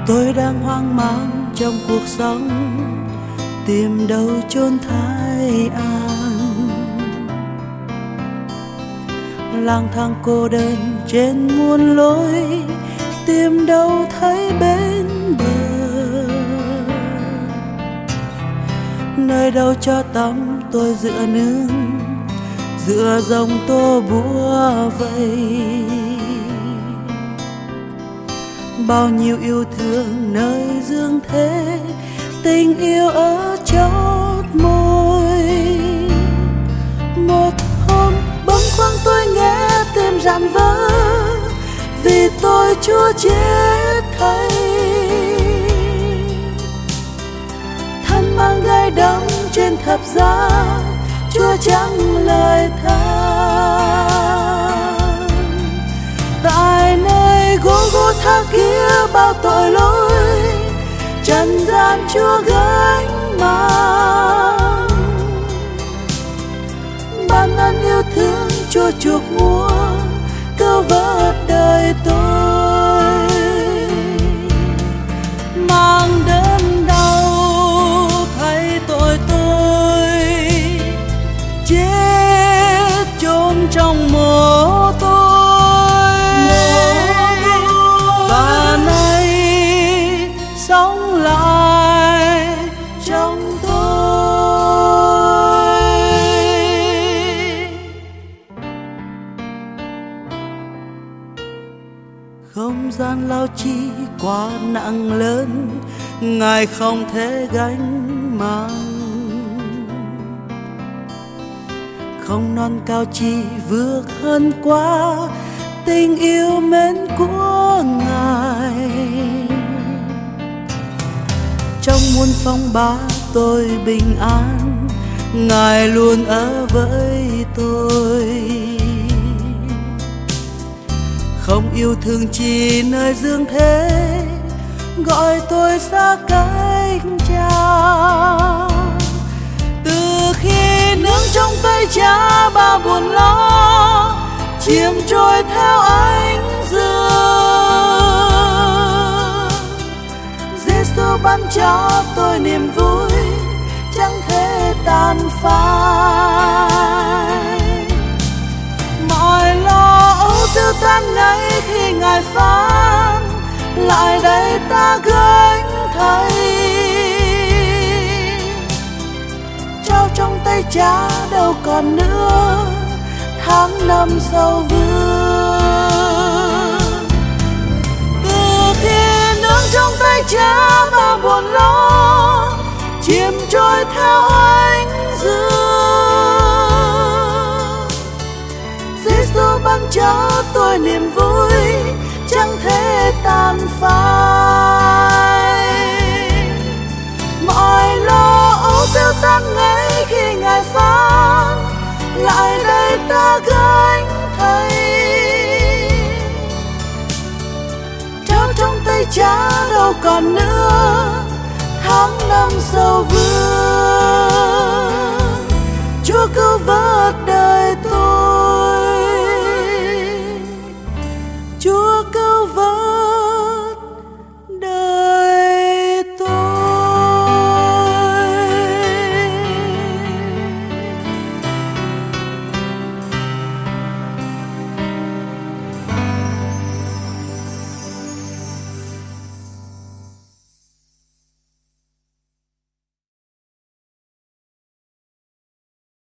Tôi đang hoang mang trong cuộc sống, tìm đâu chốn thái an. Lang thang cô đơn trên muôn lối, tìm đâu thấy bến bờ. Nơi đâu cho tắm tôi dựa nương, dựa dòng tô búa vây. Bao nhiêu yêu thương nơi dương thế, tình yêu ở chót môi. Một hôm bâng khuâng tôi nghe tim rạn vỡ, vì tôi chúa chết thay. Thân mang gai đắng trên thập giá, chúa chẳng lời than. Tại nơi Golgotha kia bao tội lỗi, trần gian chúa gánh mang. Ban ân yêu thương chúa chuộc mua, cứu vớt đời tôi. Mang đớn đau thay tội tôi, chết chôn trong mộ tôi. Và nay sống lại trong tôi. Không gian lao chi quá nặng lớn, Ngài không thể gánh mang. Không non cao chi vượt hơn quá tình yêu mến của Ngài. Trong muôn phong ba tôi bình an, Ngài luôn ở với tôi. Không yêu thương chi nơi dương thế, gọi tôi xa cách Cha. Từ khi nương trong tay Cha bao buồn lo, chìm trôi theo ánh dương. Giêsu ban cho tôi niềm vui chẳng thể tàn phai. Mọi lo âu tiêu tan ngay khi Ngài phán, lại đây ta gánh thay. Trao trong tay Cha đâu còn nữa tháng năm sầu vương. Từ khi nương trong tay Cha bao buồn lo, chìm trôi theo ánh dương. Giêsu ban cho tôi niềm vui chẳng thể tàn phai. Mọi lo âu tiêu tan ngay khi Ngài phán, lại đây ta gánh thay. Trao trong tay Cha đâu còn nữa tháng năm sầu vương.